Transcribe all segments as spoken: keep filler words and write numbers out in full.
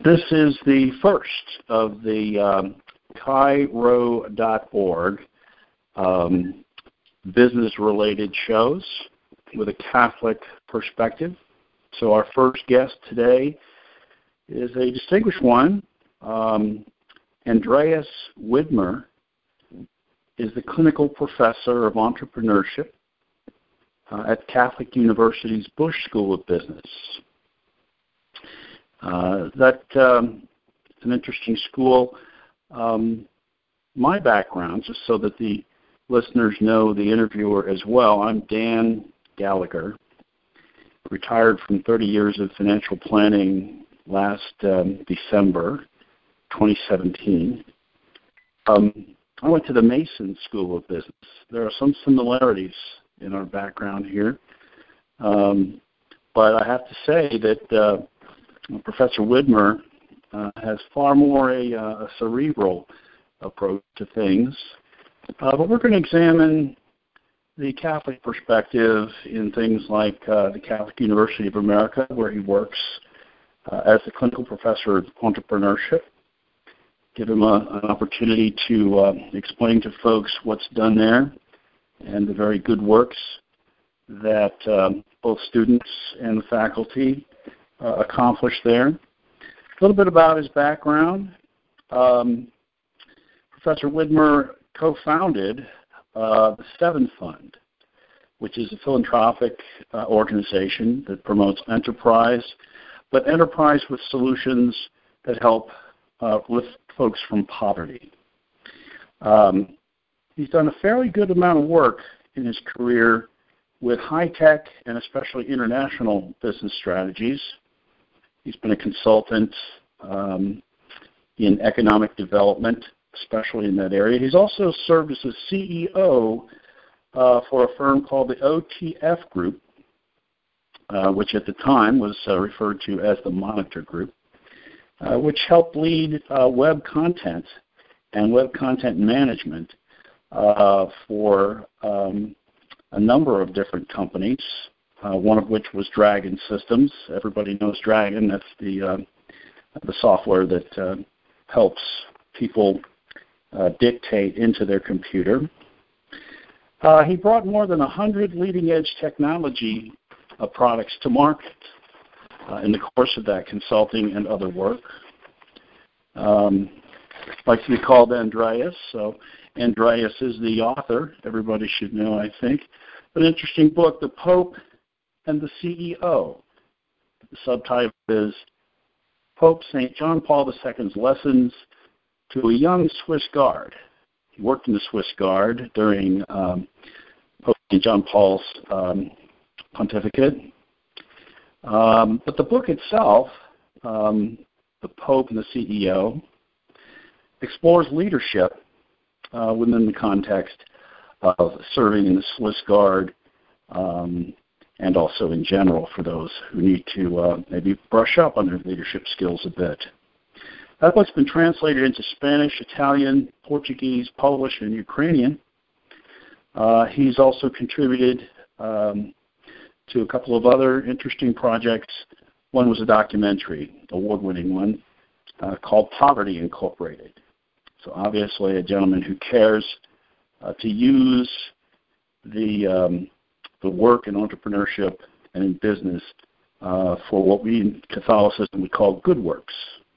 This is the first of the um, Chi Rho dot org um, business-related shows with a Catholic perspective. So our first guest today is a distinguished one. Um, Andreas Widmer is the clinical professor of entrepreneurship uh, at Catholic University's Bush School of Business. Uh, that um, it's an interesting school. Um, my background, just so that the listeners know the interviewer as well, I'm Dan Gallagher, retired from thirty years of financial planning last um, December twenty seventeen. Um, I went to the Mason School of Business. There are some similarities in our background here, um, but I have to say that uh, Professor Widmer uh, has far more a, uh, a cerebral approach to things. Uh, but we're going to examine the Catholic perspective in things like uh, the Catholic University of America, where he works uh, as a clinical professor of entrepreneurship. Give him a, an opportunity to uh, explain to folks what's done there and the very good works that um, both students and the faculty uh, accomplished there. A little bit about his background. Um, Professor Widmer co-founded uh, the Seven Fund, which is a philanthropic uh, organization that promotes enterprise, but enterprise with solutions that help uh, lift folks from poverty. Um, he's done a fairly good amount of work in his career with high-tech and especially international business strategies. He's been a consultant um, in economic development, especially in that area. He's also served as a C E O uh, for a firm called the O T F Group, uh, which at the time was uh, referred to as the Monitor Group, uh, which helped lead uh, web content and web content management uh, for um, a number of different companies, uh, one of which was Dragon Systems. Everybody knows Dragon. That's the, uh, the software that uh, helps people Uh, dictate into their computer. Uh, he brought more than one hundred leading-edge technology uh, products to market uh, in the course of that consulting and other work. Um, likes to be called Andreas, so Andreas is the author. Everybody should know, I think. An interesting book, The Pope and the C E O. The subtitle is Pope Saint John Paul the Second's Lessons to a Young Swiss Guard. He worked in the Swiss Guard during um, Pope Saint John Paul's um, pontificate. Um, but the book itself, um, The Pope and the C E O, explores leadership uh, within the context of serving in the Swiss Guard um, and also in general for those who need to uh, maybe brush up on their leadership skills a bit. That book's been translated into Spanish, Italian, Portuguese, Polish, and Ukrainian. Uh, he's also contributed um, to a couple of other interesting projects. One was a documentary, award-winning one, uh, called Poverty Incorporated. So obviously a gentleman who cares uh, to use the, um, the work in entrepreneurship and in business uh, for what we in Catholicism would call good works.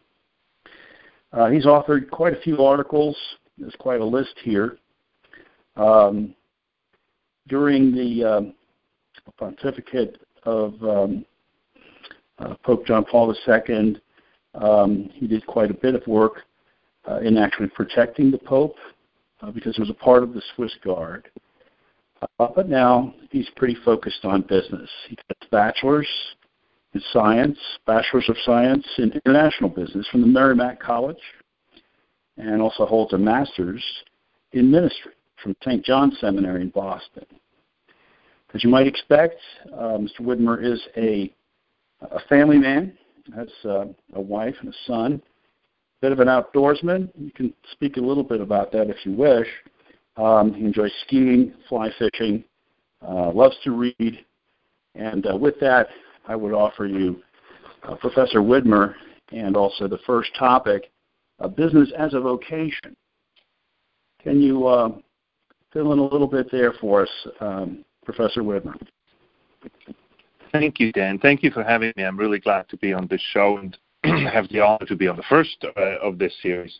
Uh, he's authored quite a few articles. There's quite a list here. Um, during the um, pontificate of um, uh, Pope John Paul the Second, um, he did quite a bit of work uh, in actually protecting the Pope uh, because he was a part of the Swiss Guard. Uh, but now he's pretty focused on business. He got his bachelor's in science, bachelor's of science in international business from the Merrimack College, and also holds a master's in ministry from Saint John's Seminary in Boston. As you might expect, uh, Mister Widmer is a, a family man, has uh, a wife and a son, a bit of an outdoorsman. You can speak a little bit about that if you wish. Um, he enjoys skiing, fly fishing, uh, loves to read, and uh, with that, I would offer you uh, Professor Widmer and also the first topic, uh, business as a vocation. Can you uh, fill in a little bit there for us, um, Professor Widmer? Thank you, Dan. Thank you for having me. I'm really glad to be on this show and have the honor to be on the first uh, of this series.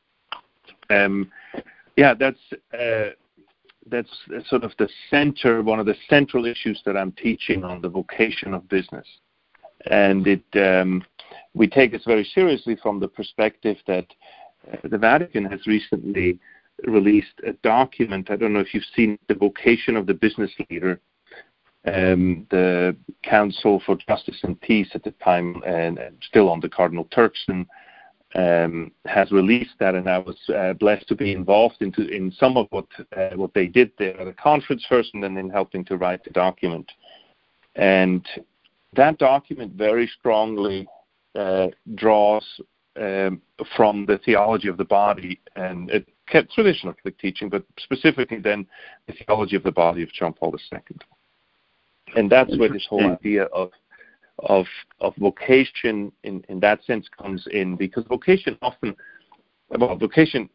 Um, yeah, that's uh, that's sort of the center, one of the central issues that I'm teaching on the vocation of business. And it um, we take this very seriously from the perspective that uh, the Vatican has recently released a document. I don't know if you've seen the vocation of the business leader. Um, the Council for Justice and Peace at the time, and, and still under Cardinal Turkson, um, has released that, and I was uh, blessed to be involved into in some of what uh, what they did there at a conference first, and then in helping to write the document. And that document very strongly uh, draws um, from the theology of the body, and it kept traditional Catholic teaching, but specifically then the theology of the body of John Paul the Second. And that's where this whole idea of of of vocation in, in that sense comes in, because vocation often, well, vocation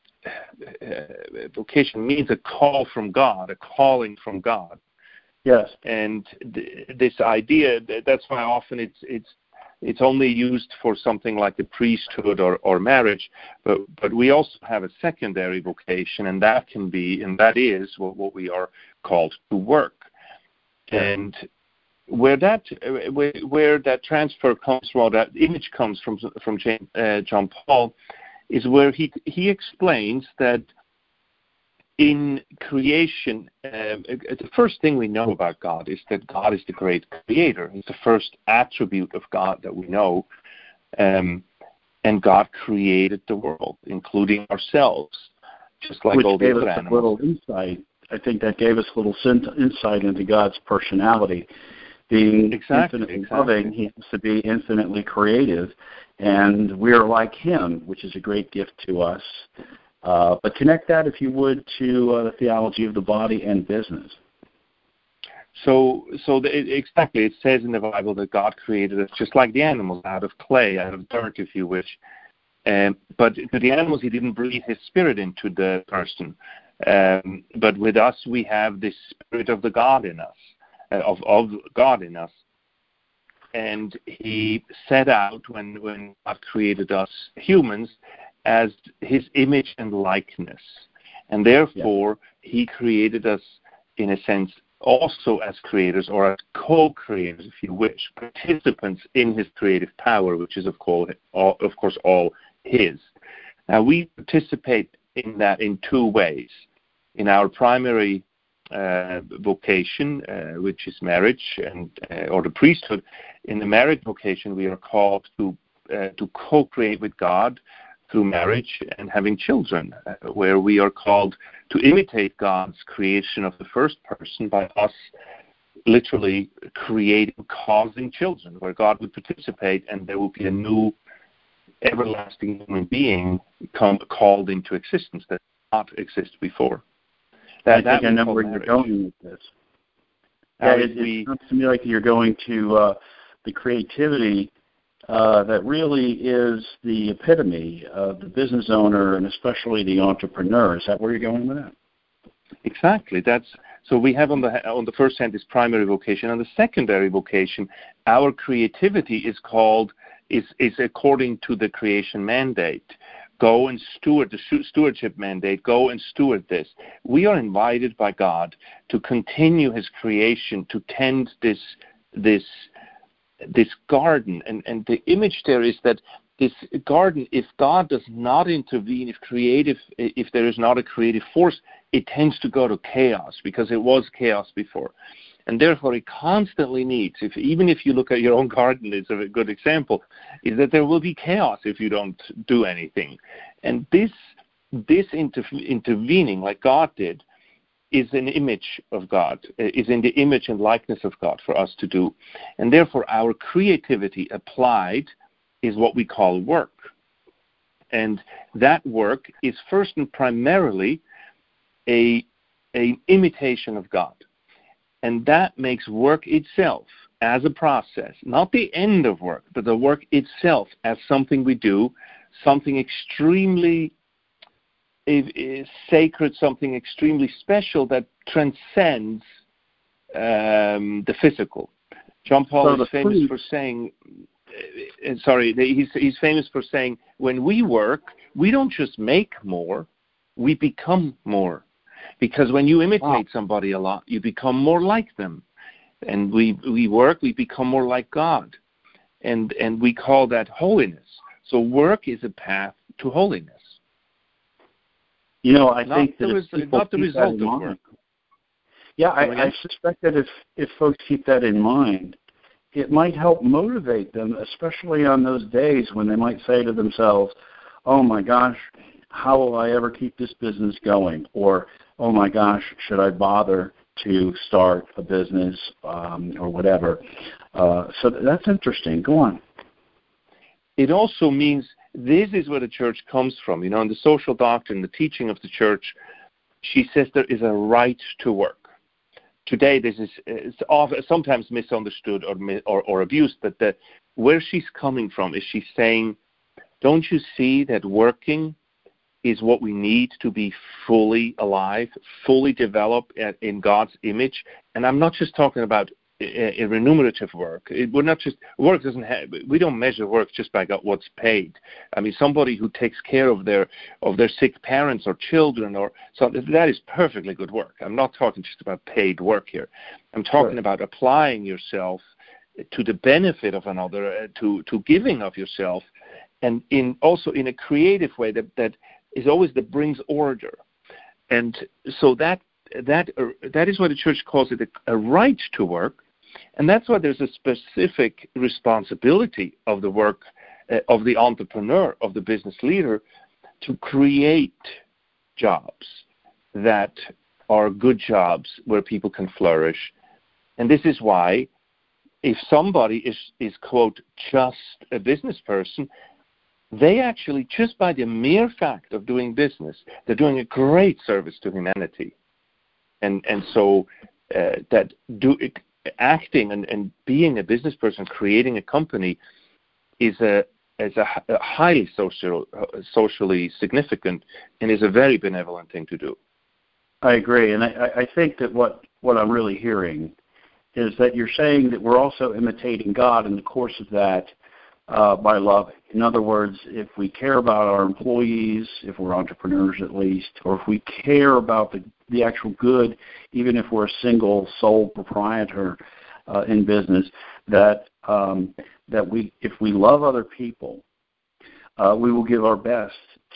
uh, vocation means a call from God, a calling from God. Yes. And th- this idea, that's why often it's it's it's only used for something like the priesthood or, or marriage, but but we also have a secondary vocation, and that can be, and that is what, what we are called to work. And where that where, where that transfer comes from, that image comes from from uh, John Paul, is where he he explains that in creation, um, the first thing we know about God is that God is the great creator. It's the first attribute of God that we know, um, and God created the world, including ourselves, just like Which all the gave other us animals. a little insight. I think that gave us a little insight into God's personality. Being exactly, infinitely exactly. loving, he has to be infinitely creative, and we're like him, which is a great gift to us. Uh, but connect that, if you would, to uh, the theology of the body and business. So, so the, exactly, it says in the Bible that God created us just like the animals, out of clay, out of dirt, if you wish. Um, but to the animals, he didn't breathe his spirit into the person. Um, but with us, we have this spirit of the God in us, uh, of, of God in us. And he set out, when, when God created us humans, as his image and likeness. And therefore, yeah. he created us, in a sense, also as creators, or as co-creators, if you wish, participants in his creative power, which is, of course, all, of course, all his. Now, we participate in that in two ways. In our primary uh, vocation, uh, which is marriage, and uh, or the priesthood, in the marriage vocation, we are called to uh, to co-create with God through marriage and having children, uh, where we are called to imitate God's creation of the first person by us literally creating, causing children, where God would participate, and there will be a new everlasting human being come, called into existence that did not exist before. That, I think I know where marriage. You're going with this. Yeah, it, it sounds to me like you're going to uh, the creativity uh, that really is the epitome of the business owner, and especially the entrepreneur. Is that where you're going with that? Exactly. That's so. We have on the on the first hand this primary vocation, on the secondary vocation, our creativity is called is is according to the creation mandate. Go and steward, the stewardship mandate, go and steward this. We are invited by God to continue his creation, to tend this this this garden. And, and the image there is that this garden, if God does not intervene, if creative, if there is not a creative force, it tends to go to chaos, because it was chaos before. And therefore, it constantly needs, if even if you look at your own garden, it's a good example, is that there will be chaos if you don't do anything. And this this inter- intervening, like God did, is an image of God, is in the image and likeness of God for us to do. And therefore, our creativity applied is what we call work. And that work is first and primarily a an imitation of God. And that makes work itself as a process, not the end of work, but the work itself as something we do, something extremely uh, sacred, something extremely special that transcends um, the physical. John Paul so is famous fruit. for saying, uh, sorry, he's, he's famous for saying, when we work, we don't just make more, we become more. Because when you imitate wow. somebody a lot, you become more like them. And we we work, we become more like God. And and we call that holiness. So work is a path to holiness. You know, I not think the that res- if not the result of mind, work. Yeah, I, I suspect that if, if folks keep that in mind, it might help motivate them, especially on those days when they might say to themselves, oh my gosh, how will I ever keep this business going? Or, oh my gosh, should I bother to start a business um, or whatever? Uh, so that's interesting. Go on. It also means this is where the church comes from. You know, in the social doctrine, the teaching of the church, she says there is a right to work. Today, this is it's often, sometimes misunderstood or, or, or abused, but the, where she's coming from is she's saying, don't you see that working is what we need to be fully alive, fully developed in God's image? And I'm not just talking about a, a remunerative work. It, we're not just work doesn't have. We don't measure work just by what's paid. I mean, somebody who takes care of their of their sick parents or children or something, that is perfectly good work. I'm not talking just about paid work here. I'm talking sure. about applying yourself to the benefit of another, uh, to to giving of yourself, and in also in a creative way that that is always that brings order. And so that that uh, that is why the church calls it a, a right to work. And that's why there's a specific responsibility of the work, uh, of the entrepreneur, of the business leader, to create jobs that are good jobs where people can flourish. And this is why if somebody is, is quote, just a business person, they actually, just by the mere fact of doing business, they're doing a great service to humanity. And and so uh, that do acting and, and being a business person, creating a company, is a is a, a highly social, uh, socially significant, and is a very benevolent thing to do. I agree, and I, I think that what, what I'm really hearing is that you're saying that we're also imitating God in the course of that uh, by loving. In other words, if we care about our employees, if we're entrepreneurs at least, or if we care about the, the actual good, even if we're a single sole proprietor uh, in business, that um, that we, if we love other people, uh, we will give our best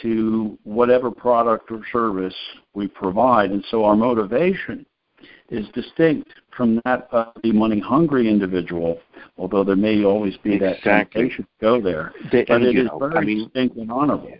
to whatever product or service we provide. And so our motivation is distinct from that of the money-hungry individual, although there may always be exactly. that temptation to go there. They, but it is know, very I mean, distinct and honorable.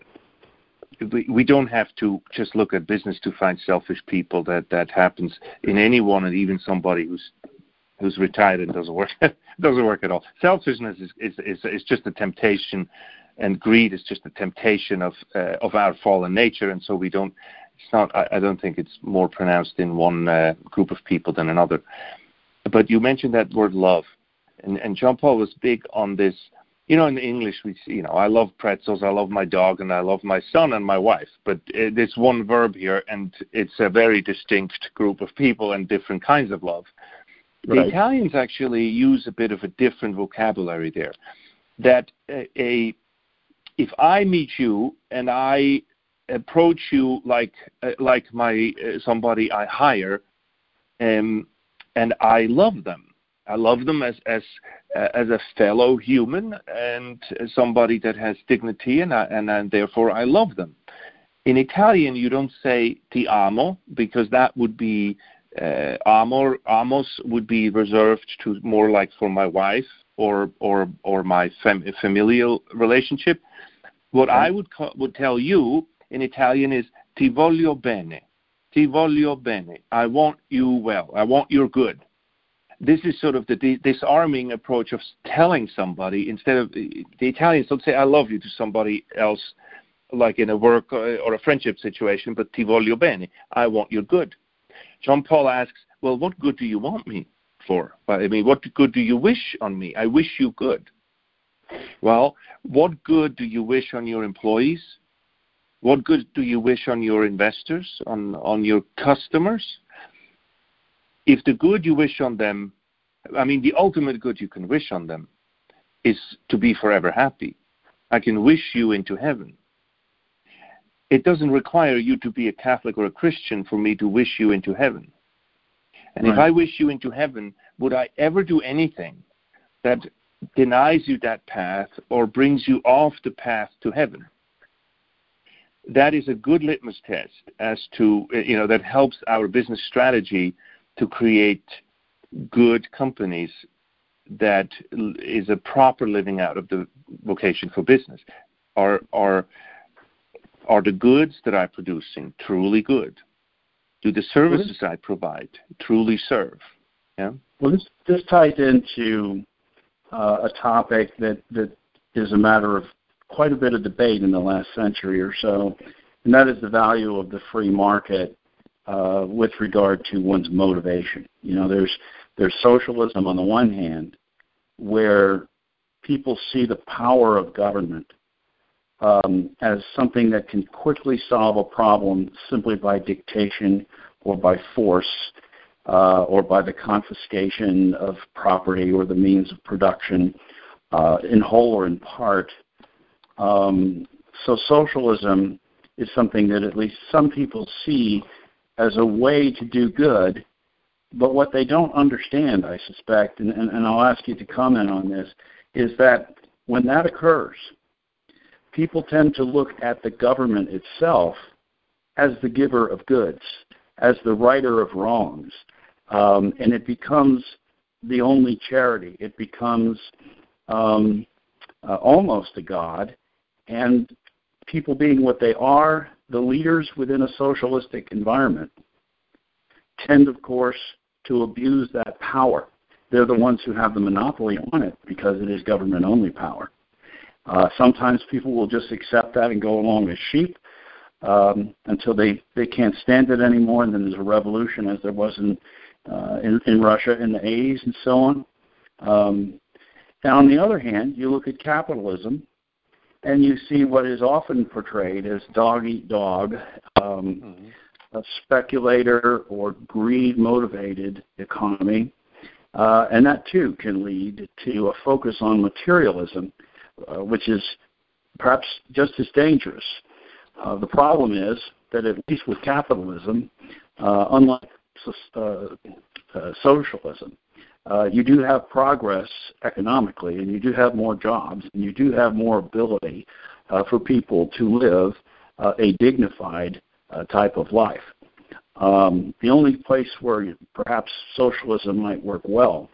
We, we don't have to just look at business to find selfish people. That, that happens in anyone, and even somebody who's who's retired and doesn't work doesn't work at all. Selfishness is is, is, is just a temptation, and greed is just a temptation of uh, of our fallen nature, and so we don't. It's not. I, I don't think it's more pronounced in one uh, group of people than another. But you mentioned that word love, and, and John Paul was big on this. You know, in English, we you know, I love pretzels, I love my dog, and I love my son and my wife. But it's one verb here, and it's a very distinct group of people and different kinds of love. Right. The Italians actually use a bit of a different vocabulary there. That a, a if I meet you and I approach you like uh, like my uh, somebody I hire, um, and I love them. I love them as as uh, as a fellow human and somebody that has dignity, and I, and, and therefore I love them. In Italian, you don't say ti amo, because that would be uh, amor. Amos would be reserved to more like for my wife or or or my fam- familial relationship. What okay. I would co- would tell you in Italian is ti voglio bene, ti voglio bene. I want you well. I want your good. This is sort of the de- disarming approach of telling somebody, instead of the Italians don't say I love you to somebody else, like in a work or a friendship situation, but ti voglio bene. I want your good. John Paul asks, well, what good do you want me? for? I mean, what good do you wish on me? I wish you good. Well, what good do you wish on your employees? What good do you wish on your investors, on, on your customers? If the good you wish on them, I mean, the ultimate good you can wish on them is to be forever happy. I can wish you into heaven. It doesn't require you to be a Catholic or a Christian for me to wish you into heaven. And right. If I wish you into heaven, would I ever do anything that denies you that path or brings you off the path to heaven? That is a good litmus test as to, you know, that helps our business strategy to create good companies that is a proper living out of the vocation for business. Are, are, are the goods that I'm producing truly good? Do the services I provide truly serve? Yeah. Well, this, this ties into uh, a topic that, that is a matter of quite a bit of debate in the last century or so, and that is the value of the free market uh, with regard to one's motivation. You know, there's there's socialism on the one hand, where people see the power of government um, as something that can quickly solve a problem simply by dictation or by force uh, or by the confiscation of property or the means of production uh, in whole or in part. Um, so socialism is something that at least some people see as a way to do good, but what they don't understand, I suspect, and, and, and I'll ask you to comment on this, is that when that occurs, people tend to look at the government itself as the giver of goods, as the righter of wrongs, um, and it becomes the only charity. It becomes um, uh, almost a god. And people being what they are, the leaders within a socialistic environment tend, of course, to abuse that power. They're the ones who have the monopoly on it because it is government-only power. Uh, sometimes people will just accept that and go along as sheep um, until they, they can't stand it anymore, and then there's a revolution, as there was in, uh, in, in Russia in the eighties and so on. Um, now, on the other hand, you look at capitalism, and you see what is often portrayed as dog-eat-dog, um, mm-hmm. a speculator or greed-motivated economy. Uh, and that, too, can lead to a focus on materialism, uh, which is perhaps just as dangerous. Uh, the problem is that at least with capitalism, uh, unlike uh, uh, socialism, Uh, you do have progress economically, and you do have more jobs, and you do have more ability uh, for people to live uh, a dignified uh, type of life. Um, the only place where you, perhaps socialism might work well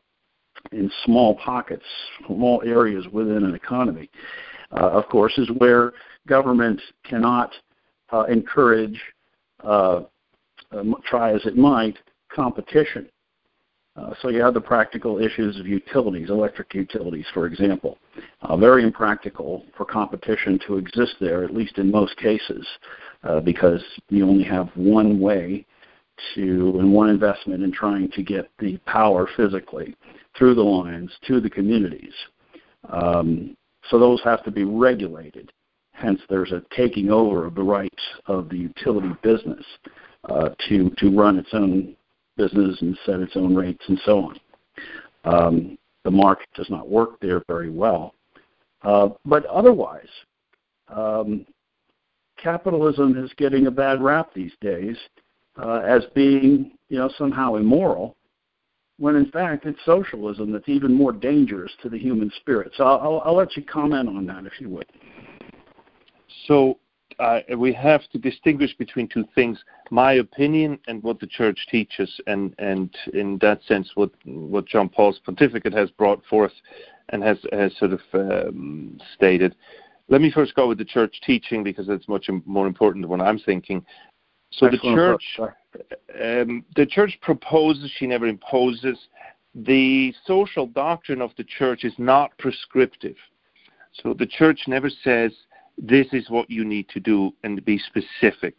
in small pockets, small areas within an economy, uh, of course, is where government cannot uh, encourage, uh, uh, try as it might, competition. Uh, so you have the practical issues of utilities, electric utilities, for example. Uh, very impractical for competition to exist there, at least in most cases, uh, because you only have one way to, and one investment in trying to get the power physically through the lines to the communities. Um, so those have to be regulated. Hence, there's a taking over of the rights of the utility business uh, to, to run its own business and set its own rates and so on. Um, the market does not work there very well. Uh, but otherwise, um, capitalism is getting a bad rap these days uh, as being, you know, somehow immoral, when in fact it's socialism that's even more dangerous to the human spirit. So I'll, I'll let you comment on that, if you would. So uh, we have to distinguish between two things: my opinion and what the Church teaches, and, and in that sense, what what John Paul's pontificate has brought forth and has has sort of um, stated. Let me first go with the Church teaching, because it's much more important than what I'm thinking. So Excellent. the Church, um, the Church proposes; she never imposes. The social doctrine of the Church is not prescriptive. So the Church never says, this is what you need to do, and be specific.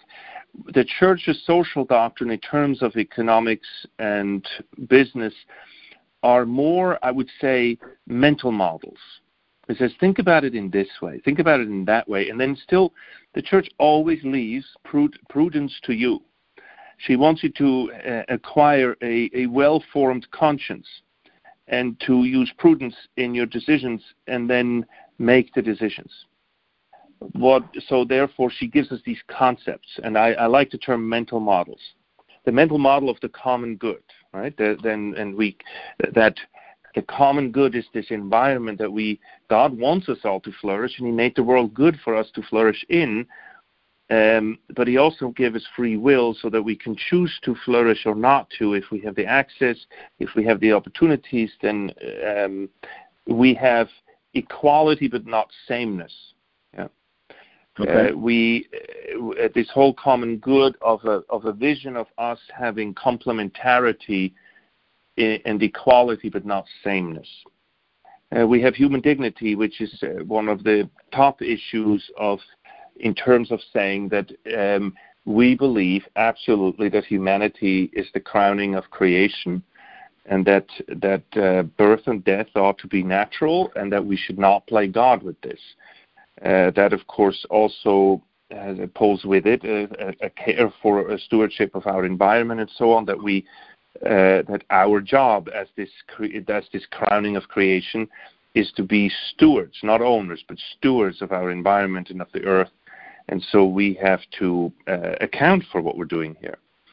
the church's social doctrine in terms of economics and business are more, I would say, mental models. It says, think about it in this way, think about it in that way, and then still, the church always leaves prud- prudence to you. She wants you to uh, acquire a, a well-formed conscience and to use prudence in your decisions and then make the decisions. What, so therefore, she gives us these concepts, and I, I like the term mental models. The mental model of the common good, right? The, then, and we that the common good is this environment that we God wants us all to flourish, and He made the world good for us to flourish in. Um, but He also gave us free will so that we can choose to flourish or not to. If we have the access, if we have the opportunities, then um, we have equality but not sameness. Yeah. Okay. Uh, we uh, this whole common good of a of a vision of us having complementarity in, and equality but not sameness. Uh, we have human dignity, which is uh, one of the top issues of in terms of saying that um, we believe absolutely that humanity is the crowning of creation, and that that uh, birth and death ought to be natural, and that we should not play God with this. Uh, that, of course, also uh, pulls with it a, a care for a stewardship of our environment and so on. That we uh, that our job as this as this crowning of creation is to be stewards, not owners, but stewards of our environment and of the earth. And so we have to uh, account for what we're doing here.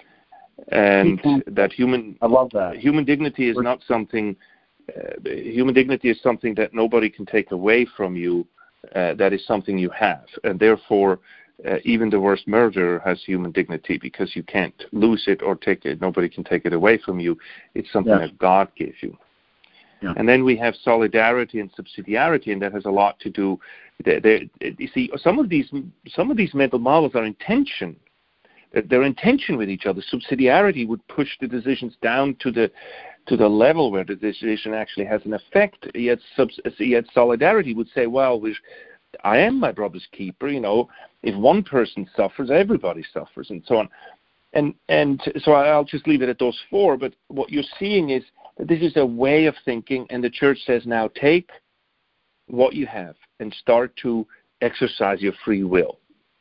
And that human, I love that. Human dignity is not something. Uh, human dignity is something that nobody can take away from you. Uh, that is something you have, and therefore, uh, even the worst murderer has human dignity because you can't lose it or take it. Nobody can take it away from you. It's something yes. that God gives you. Yeah. And then we have solidarity and subsidiarity, and that has a lot to do. They, they, you see, some of these some of these mental models are in tension. They're in tension with each other. Subsidiarity would push the decisions down to the to the level where the decision actually has an effect. Yet, subs, yet solidarity would say, well, we're, I am my brother's keeper. You know, if one person suffers, everybody suffers, and so on. And and so I'll just leave it at those four. But what you're seeing is that this is a way of thinking, and the church says now take what you have and start to exercise your free will.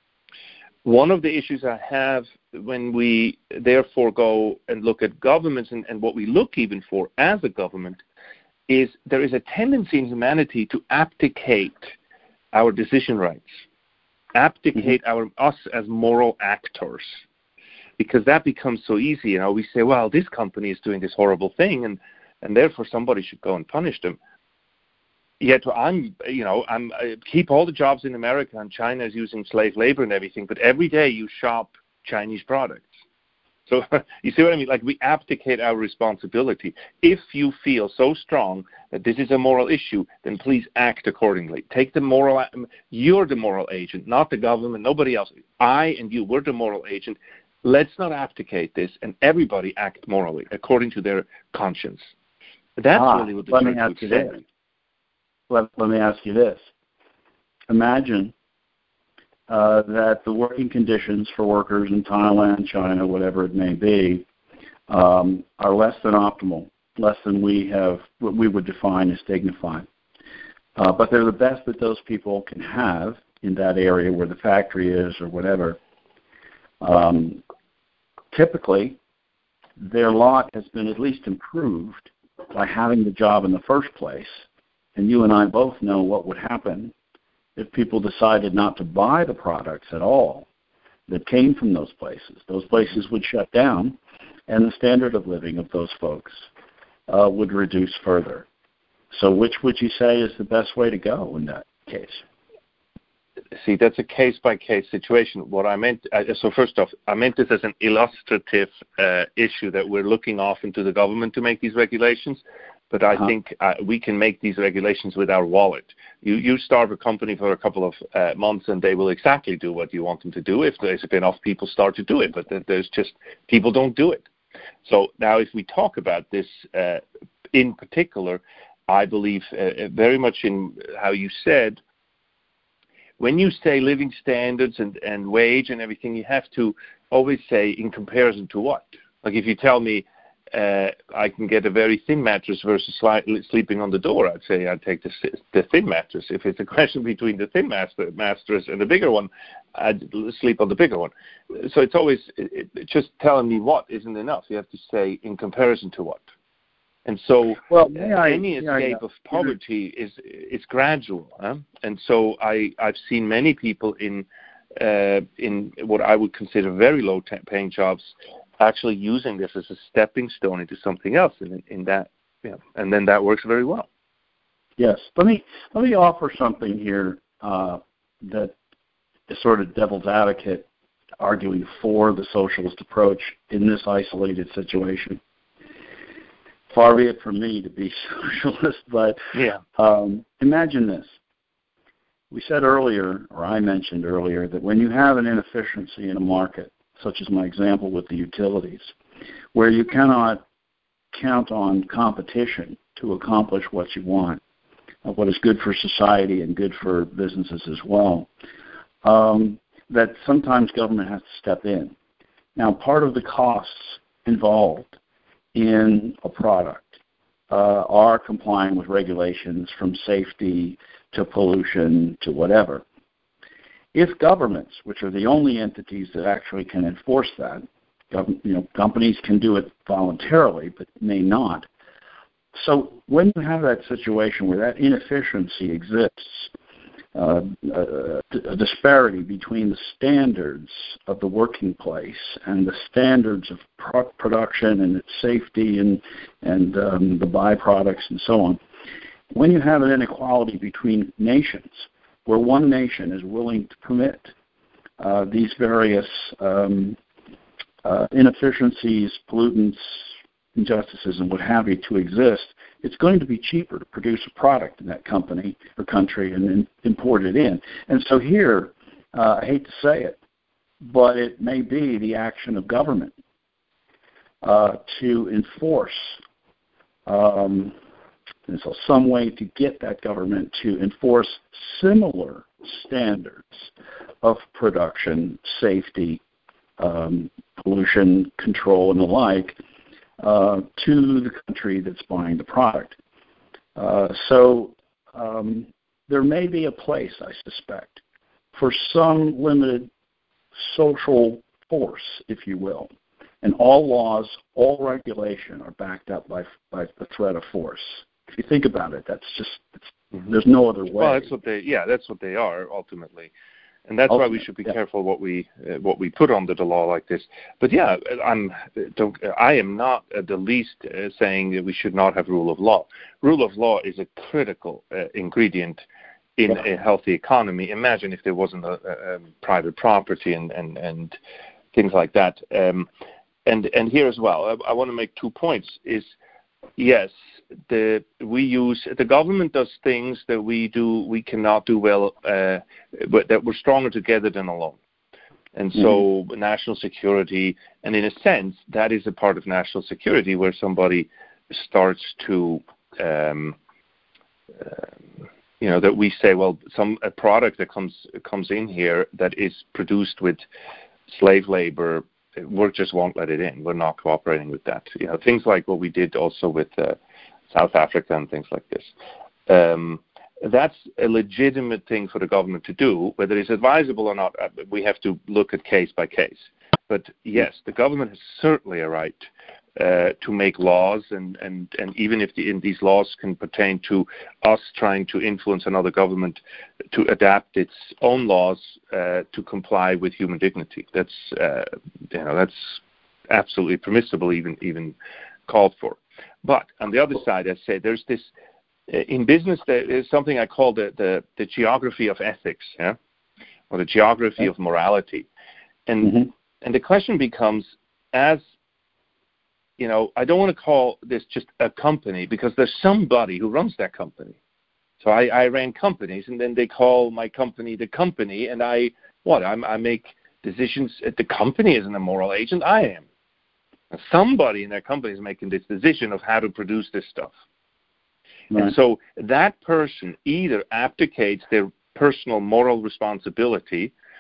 One of the issues I have when we therefore go and look at governments and, and what we look even for as a government is there is a tendency in humanity to abdicate our decision rights, abdicate mm-hmm. our us as moral actors, because that becomes so easy. You know, we say, well, this company is doing this horrible thing, and, and therefore somebody should go and punish them. Yet I'm, you know, I'm I keep all the jobs in America, and China is using slave labor and everything. But every day you shop Chinese products. So you see what I mean? Like we abdicate our responsibility. If you feel so strong that this is a moral issue, then please act accordingly. Take the moral. You're the moral agent, not the government. Nobody else. I and you, we're the moral agent. Let's not abdicate this, and everybody act morally according to their conscience. That's ah, really what the let church me ask would you say. This. Let, let me ask you this. Imagine uh, that the working conditions for workers in Thailand, China, whatever it may be, um, are less than optimal, less than we have what we would define as dignified. Uh, but they're the best that those people can have in that area where the factory is or whatever. Um, typically, their lot has been at least improved by having the job in the first place. And you and I both know what would happen if people decided not to buy the products at all that came from those places. Those places would shut down, and the standard of living of those folks uh, would reduce further. So which would you say is the best way to go in that case? See, that's a case-by-case situation. What I meant, uh, so first off, I meant this as an illustrative uh, issue that we're looking off into the government to make these regulations. But I uh-huh. think uh, we can make these regulations with our wallet. You you starve a company for a couple of uh, months, and they will exactly do what you want them to do. If there's enough people start to do it, but there's just people don't do it. So now, if we talk about this uh, in particular, I believe uh, very much in how you said. When you say living standards and, and wage and everything, you have to always say in comparison to what? Like if you tell me uh, I can get a very thin mattress versus slightly sleeping on the door, I'd say I'd take the, the thin mattress. If it's a question between the thin master, mattress and the bigger one, I'd sleep on the bigger one. So it's always it, it, just telling me what isn't enough. You have to say in comparison to what. And so well, uh, I, any yeah, escape yeah. of poverty is it's gradual. Huh? And so I, I've seen many people in uh, in what I would consider very low-paying jobs actually using this as a stepping stone into something else. And in, in that, yeah, and then that works very well. Yes. Let me let me offer something here uh, that is sort of devil's advocate, arguing for the socialist approach in this isolated situation. Far be it from me to be socialist, but yeah. um, imagine this. We said earlier, or I mentioned earlier, that when you have an inefficiency in a market, such as my example with the utilities, where you cannot count on competition to accomplish what you want, what is good for society and good for businesses as well, um, that sometimes government has to step in. Now, part of the costs involved in a product uh, are complying with regulations from safety to pollution to whatever. If governments, which are the only entities that actually can enforce that, gov- you know, companies can do it voluntarily but may not. So when you have that situation where that inefficiency exists, uh, a, a disparity between the standards of the working place and the standards of pro- production and its safety and, and um, the byproducts and so on, when you have an inequality between nations, where one nation is willing to permit uh, these various um, uh, inefficiencies, pollutants, injustices, and what have you to exist, it's going to be cheaper to produce a product in that company or country and then import it in. And so here, uh, I hate to say it, but it may be the action of government uh, to enforce um, and so some way to get that government to enforce similar standards of production, safety, um, pollution control, and the like, uh, to the country that's buying the product. Uh, so um, there may be a place, I suspect, for some limited social force, if you will. And all laws, all regulation are backed up by, by the threat of force. If you think about it, that's just, it's, mm-hmm. there's no other way. Well, that's what they, yeah, that's what they are ultimately. And that's Ultimate, why we should be yeah. careful what we uh, what we put under the law like this. But yeah, I'm don't I am not uh, the least uh, saying that we should not have rule of law. Rule of law is a critical uh, ingredient in yeah. a healthy economy. Imagine if there wasn't a, a, a private property and, and, and things like that. Um, and and here as well, I, I want to make two points. Is yes, the we use the government does things that we do we cannot do well, uh, but that we're stronger together than alone. And so mm-hmm. national security, and in a sense, that is a part of national security where somebody starts to, um, uh, you know, that we say, well, some a product that comes comes in here that is produced with slave labor, we just won't let it in. We're not cooperating with that. You know, things like what we did also with uh, South Africa and things like this. Um, that's a legitimate thing for the government to do. Whether it's advisable or not, we have to look at case by case. But yes, the government has certainly a right uh, to make laws, and, and, and even if the, in these laws can pertain to us trying to influence another government to adapt its own laws uh, to comply with human dignity. That's uh, you know that's absolutely permissible, even even called for. But on the other side, I say there's this in business. There is something I call the the, the geography of ethics, yeah, or the geography okay. of morality, and mm-hmm. and the question becomes, as you know, I don't want to call this just a company because there's somebody who runs that company. So I, I ran companies, and then they call my company the company, and I what I'm, I make decisions. The company isn't a moral agent. I am. Somebody in that company is making this decision of how to produce this stuff. Right. And so that person either abdicates their personal moral responsibility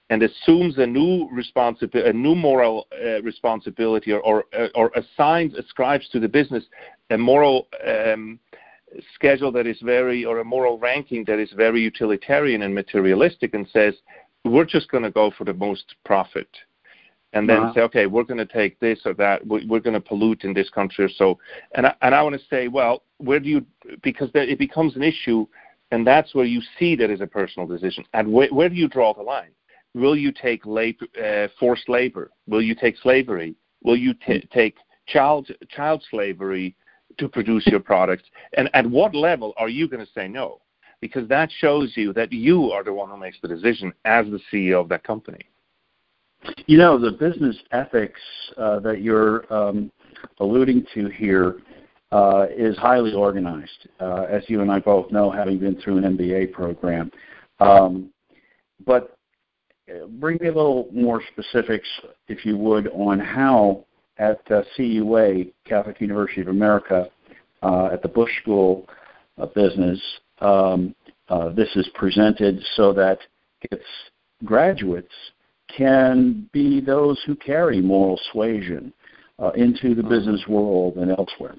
and assumes a new responsibility, a new moral uh, responsibility, or, or or assigns, ascribes to the business a moral um, schedule that is very, or a moral ranking that is very utilitarian and materialistic, and says, we're just going to go for the most profit. And then uh-huh. say, okay, we're going to take this or that. We're going to pollute in this country or so. And I, and I want to say, well, where do you, because it becomes an issue, and that's where you see that as a personal decision. And where, where do you draw the line? Will you take labor, uh, forced labor? Will you take slavery? Will you t- take child child slavery to produce your products? And at what level are you going to say no? Because that shows you that you are the one who makes the decision as the C E O of that company. You know, the business ethics uh, that you're um, alluding to here uh, is highly organized, uh, as you and I both know, having been through an M B A program. Um, but bring me a little more specifics, if you would, on how at uh, C U A, Catholic University of America, uh, at the Bush School of Business, um, uh, this is presented so that its graduates can be those who carry moral suasion uh, into the business world and elsewhere.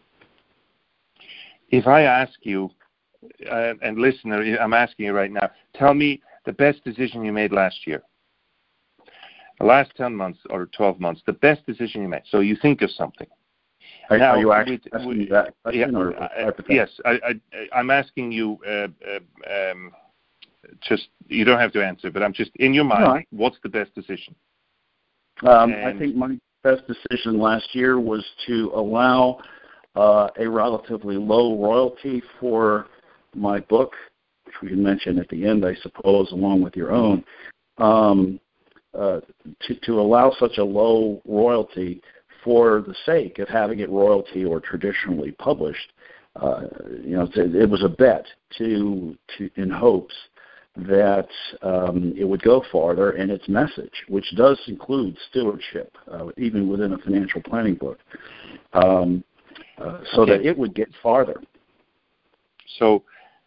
If I ask you, uh, and listener, I'm asking you right now, tell me the best decision you made last year. The last ten months or twelve months, the best decision you made. So you think of something. Are, now, are you actually with, asking with, that question? Yeah, or, uh, yes, I, I, I'm asking you, uh, uh, um, just, you don't have to answer, but I'm just, in your mind, right. What's the best decision? Um, I think my best decision last year was to allow uh, a relatively low royalty for my book, which we can mention at the end, I suppose, along with your own. Um, Uh, to, to allow such a low royalty for the sake of having it royalty or traditionally published, uh, you know, to, it was a bet to, to in hopes that um, it would go farther in its message, which does include stewardship, uh, even within a financial planning book, um, uh, so okay. that it would get farther. So,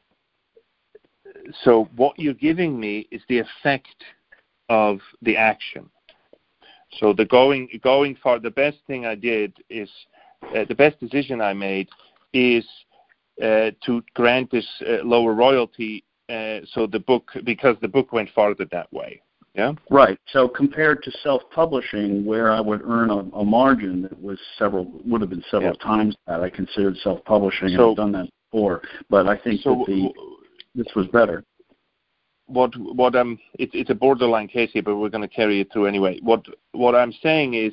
so what you're giving me is the effect of the action. So the going going for the best thing I did is uh, the best decision I made is uh, to grant this uh, lower royalty. Uh, so the book, because the book went farther that way. Yeah. Right. So compared to self-publishing, where I would earn a, a margin that was several would have been several yeah. times that, I considered self-publishing, so, and I've done that before. But I think so, that the this was better. What what um it's it's a borderline case here, but we're going to carry it through anyway. What what I'm saying is,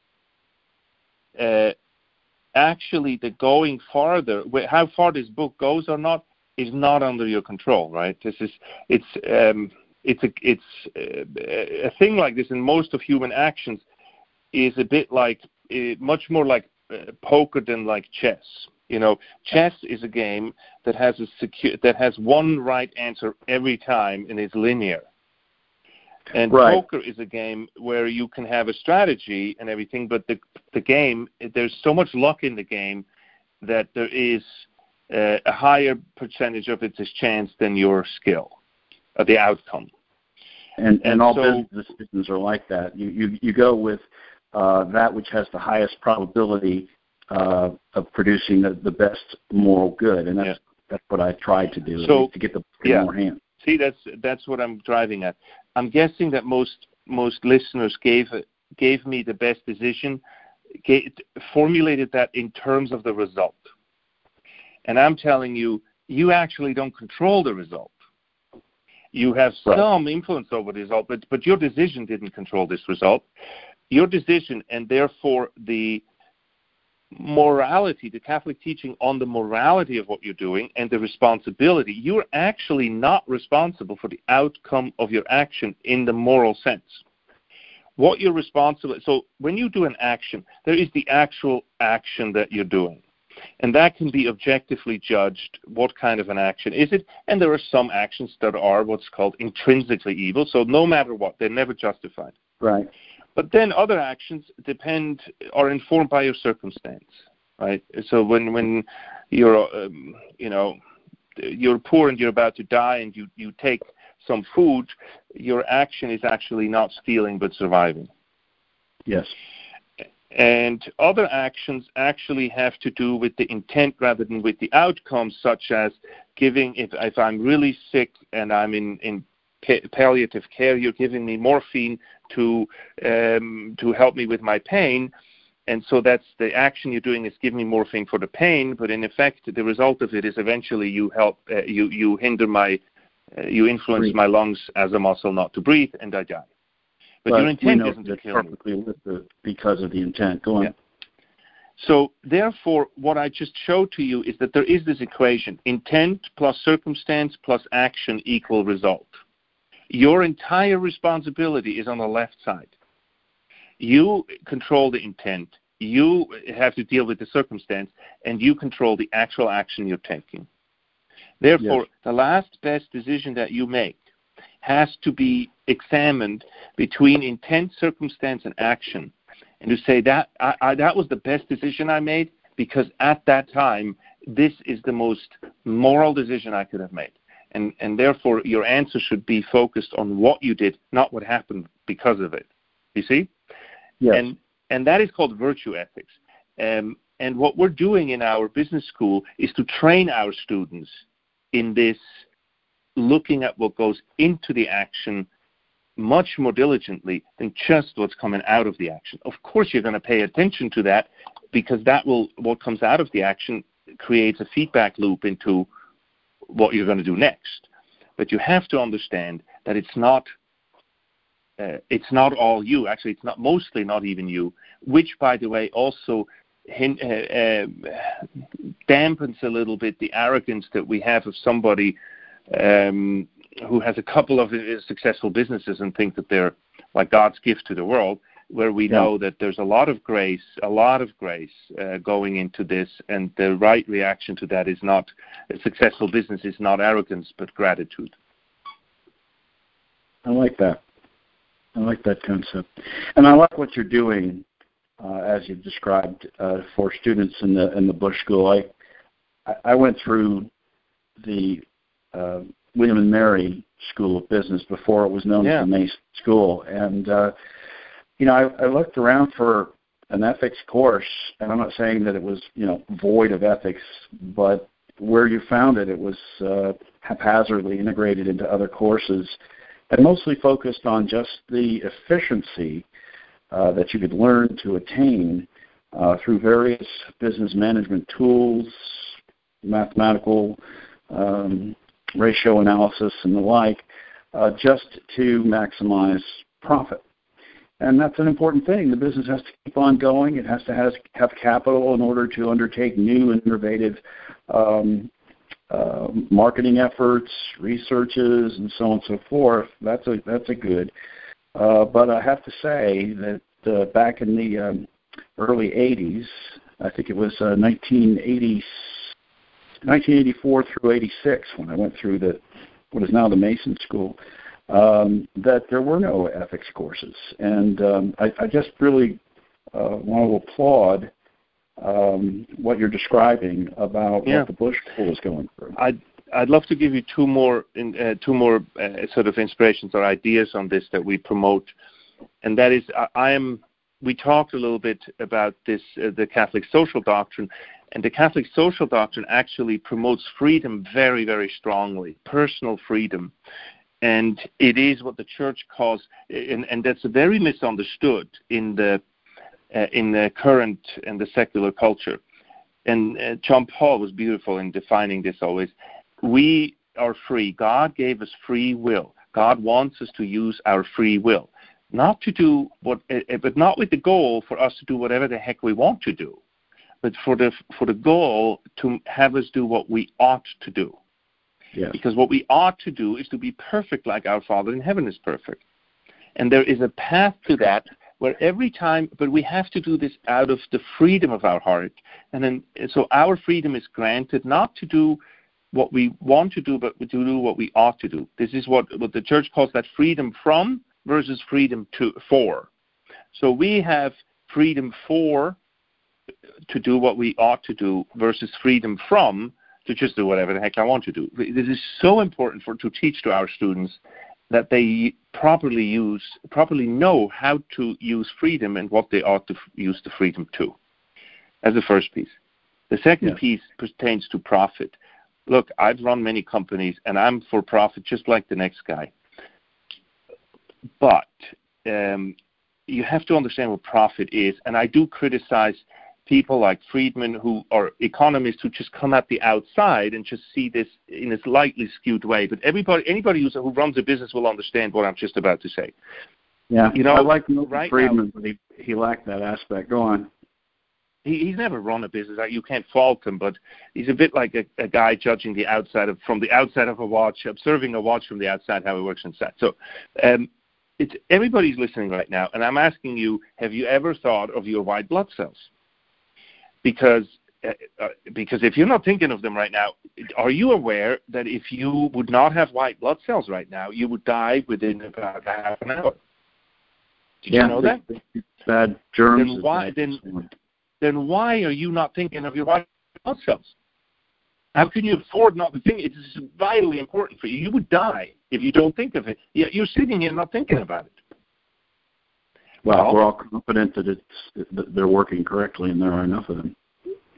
uh, actually, the going farther, how far this book goes or not, is not under your control, right? This is it's um it's a it's uh, a thing like this in most of human actions is a bit like uh, much more like uh, poker than like chess. You know, chess is a game that has a secu- that has one right answer every time and is linear. And right. poker is a game where you can have a strategy and everything, but the the game, there's so much luck in the game that there is uh, a higher percentage of its chance than your skill, uh, the outcome. And and, and all so, business decisions are like that. You you you go with uh, that which has the highest probability Uh, of producing the, the best moral good, and that's yeah. that's what I tried to do, so, to get the book yeah. in more hands. See, that's that's what I'm driving at. I'm guessing that most most listeners gave gave me the best decision, gave, formulated that in terms of the result, and I'm telling you, you actually don't control the result. You have right. some influence over the result, but but your decision didn't control this result. Your decision, and therefore the morality, the Catholic teaching on the morality of what you're doing and the responsibility. You're actually not responsible for the outcome of your action in the moral sense. What you're responsible, so when you do an action, there is the actual action that you're doing. And that can be objectively judged. What kind of an action is it? And there are some actions that are what's called intrinsically evil. So no matter what, they're never justified. Right. But then other actions depend, are informed by your circumstance, right? So when when you're, um, you know, you're poor and you're about to die, and you, you take some food, your action is actually not stealing but surviving. Yes. And other actions actually have to do with the intent rather than with the outcome, such as giving, if, if I'm really sick and I'm in, in palliative care, you're giving me morphine to um, to help me with my pain. And so that's the action you're doing is giving me morphine for the pain, but in effect, the result of it is eventually you help, uh, you, you hinder my, uh, you influence breathe. my lungs as a muscle not to breathe, and I die. But, but your intent isn't to kill perfectly me. The, because of the intent. Go on. Yeah. So therefore, what I just showed to you is that there is this equation: intent plus circumstance plus action equal result. Your entire responsibility is on the left side. You control the intent, you have to deal with the circumstance, and you control the actual action you're taking. Therefore, yes. the last best decision that you make has to be examined between intent, circumstance, and action, and to say that I, I, that was the best decision I made because at that time, this is the most moral decision I could have made. And, and therefore, your answer should be focused on what you did, not what happened because of it. You see? Yes. And, and that is called virtue ethics. Um, and what we're doing in our business school is to train our students in this, looking at what goes into the action much more diligently than just what's coming out of the action. Of course, you're going to pay attention to that because that will, what comes out of the action creates a feedback loop into what you're going to do next. But you have to understand that it's not uh, it's not all you. Actually, it's not mostly not even you, which, by the way, also hin- uh, uh, dampens a little bit the arrogance that we have of somebody um, who has a couple of successful businesses and think that they're like God's gift to the world, where we yeah. know that there's a lot of grace, a lot of grace uh, going into this, and the right reaction to that is not, a successful business is not arrogance, but gratitude. I like that. I like that concept. And I like what you're doing, uh, as you've described, uh, for students in the in the Bush School. I, I went through the uh, William and Mary School of Business before it was known yeah. as the Mason School, and uh, you know, I, I looked around for an ethics course, and I'm not saying that it was, you know, void of ethics, but where you found it, it was uh, haphazardly integrated into other courses, and mostly focused on just the efficiency uh, that you could learn to attain uh, through various business management tools, mathematical um, ratio analysis, and the like, uh, just to maximize profit. And that's an important thing. The business has to keep on going. It has to has, have capital in order to undertake new and innovative um, uh, marketing efforts, researches, and so on and so forth. That's a that's a good. Uh, but I have to say that uh, back in the um, early eighties, I think it was uh, nineteen eighty, nineteen eighty-four through eighty-six, when I went through the what is now the Mason School, Um, that there were no ethics courses. And um, I, I just really uh, want to applaud um, what you're describing about yeah. what the Bush School is going through. I'd, I'd love to give you two more in, uh, two more uh, sort of inspirations or ideas on this that we promote. And that is, I, I am, we talked a little bit about this, uh, the Catholic social doctrine. And the Catholic social doctrine actually promotes freedom very, very strongly, personal freedom. And it is what the church calls, and, and that's very misunderstood in the uh, in the current and the secular culture. And uh, John Paul was beautiful in defining this always. We are free. God gave us free will. God wants us to use our free will, not to do what, uh, but not with the goal for us to do whatever the heck we want to do, but for the for the goal to have us do what we ought to do. Yes. Because what we ought to do is to be perfect like our Father in heaven is perfect. And there is a path to that where every time, but we have to do this out of the freedom of our heart. And then, so our freedom is granted not to do what we want to do, but to do what we ought to do. This is what, what the church calls that freedom from versus freedom to for. So we have freedom for to do what we ought to do versus freedom from to just do whatever the heck I want to do. This is so important for to teach to our students that they properly use, properly know how to use freedom and what they ought to f- use the freedom to. As the first piece. The second yeah. piece pertains to profit. Look, I've run many companies, and I'm for profit just like the next guy. But um, you have to understand what profit is, and I do criticize people like Friedman who are economists who just come at the outside and just see this in a slightly skewed way. But everybody, anybody who's, who runs a business will understand what I'm just about to say. Yeah, you know, I like Milton right Friedman, now, but he, he lacked that aspect. Go on. He, he's never run a business. You can't fault him, but he's a bit like a, a guy judging the outside of from the outside of a watch, observing a watch from the outside, how it works inside. So, um, it's everybody's listening right now, and I'm asking you: have you ever thought of your white blood cells? Because uh, uh, because if you're not thinking of them right now, are you aware that if you would not have white blood cells right now, you would die within about half an hour? Did yeah, you know that? Bad germs. Then why then? Then why are you not thinking of your white blood cells? How can you afford not to think? It's vitally important for you. You would die if you don't think of it. You're sitting here not thinking about it. Well, well we're all confident that it's that they're working correctly and there are enough of them.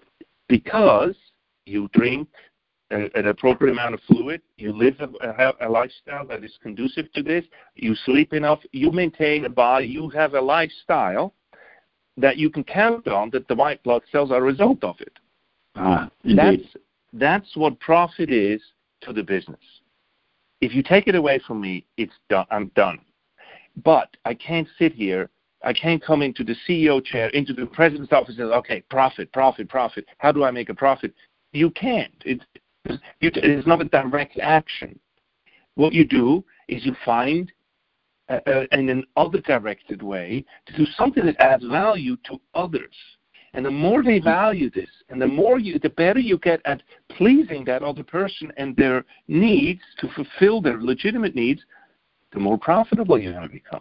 Because you drink a, an appropriate amount of fluid, you live a, a lifestyle that is conducive to this, you sleep enough, you maintain a body, you have a lifestyle that you can count on that the white blood cells are a result of it. Ah, indeed. That's, that's what profit is to the business. If you take it away from me, it's done. I'm done. But I can't sit here. I can't come into the C E O chair, into the president's office and say, okay, profit, profit, profit. How do I make a profit? You can't. It's, it's not a direct action. What you do is you find Uh, in an other-directed way, to do something that adds value to others. And the more they value this, and the more you, the better you get at pleasing that other person and their needs to fulfill their legitimate needs, the more profitable you're going to become.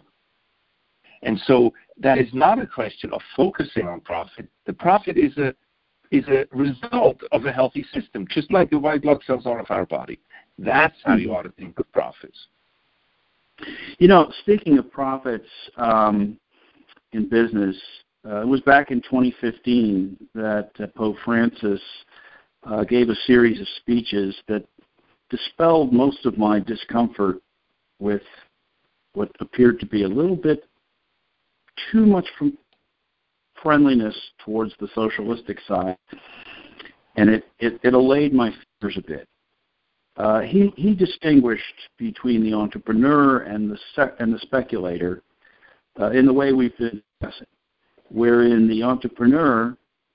And so that is not a question of focusing on profit. The profit is a is a result of a healthy system, just like the white blood cells are of our body. That's how you ought to think of profits. You know, speaking of profits um, in business, uh, it was back in twenty fifteen that uh, Pope Francis uh, gave a series of speeches that dispelled most of my discomfort with what appeared to be a little bit too much from friendliness towards the socialistic side, and it, it, it allayed my fears a bit. Uh, he, he distinguished between the entrepreneur and the sec- and the speculator uh, in the way we've been discussing, wherein the entrepreneur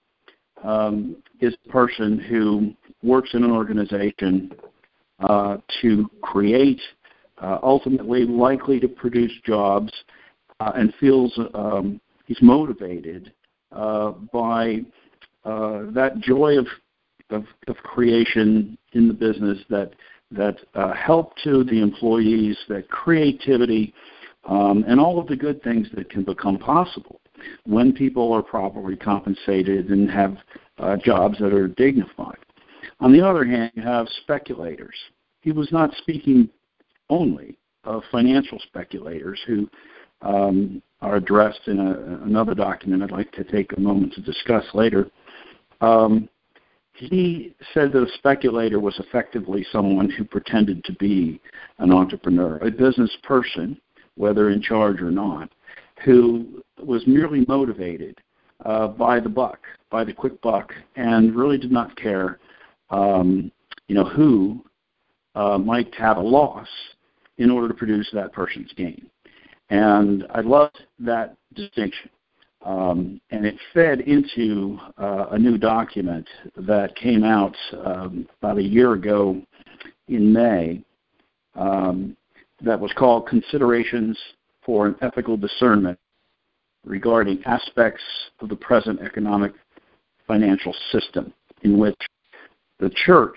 um, is a person who works in an organization uh, to create, uh, ultimately likely to produce jobs, uh, and feels um, he's motivated uh, by uh, that joy of, of of creation in the business that that uh, help to the employees, that creativity, um, and all of the good things that can become possible when people are properly compensated and have uh, jobs that are dignified. On the other hand, you have speculators. He was not speaking only of financial speculators who um, are addressed in a, another document I'd like to take a moment to discuss later. Um, he said that a speculator was effectively someone who pretended to be an entrepreneur, a business person, whether in charge or not, who was merely motivated uh, by the buck, by the quick buck, and really did not care, um, you know, who uh, might have a loss in order to produce that person's gain. And I loved that distinction. Um, and it fed into uh, a new document that came out um, about a year ago in May um, that was called Considerations for an Ethical Discernment Regarding Aspects of the Present Economic Financial System, in which the church,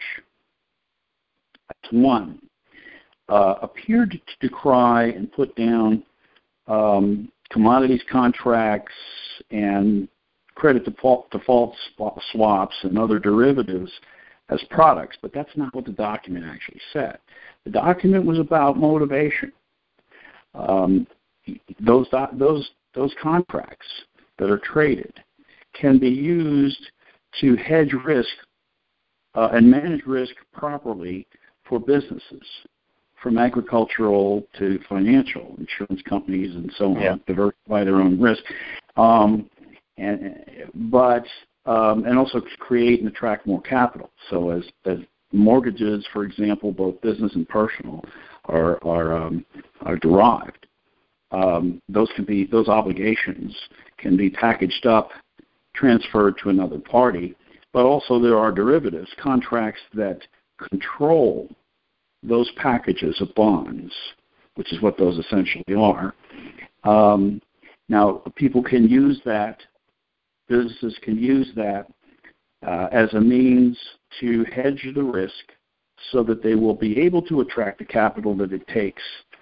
as one, uh, appeared to decry and put down um, commodities contracts and credit default, default swaps and other derivatives as products, but that's not what the document actually said. The document was about motivation. Um, those those those contracts that are traded can be used to hedge risk uh, and manage risk properly for businesses, from agricultural to financial, insurance companies and so on, yeah. diversify their own risk, um, and but um, and also create and attract more capital. So as as mortgages, for example, both business and personal, are are um, are derived. Um, those can be those obligations can be packaged up, transferred to another party, but also there are derivatives, contracts that control those packages of bonds, which is what those essentially are. Um, now, people can use that, businesses can use that uh, as a means to hedge the risk so that they will be able to attract the capital that it takes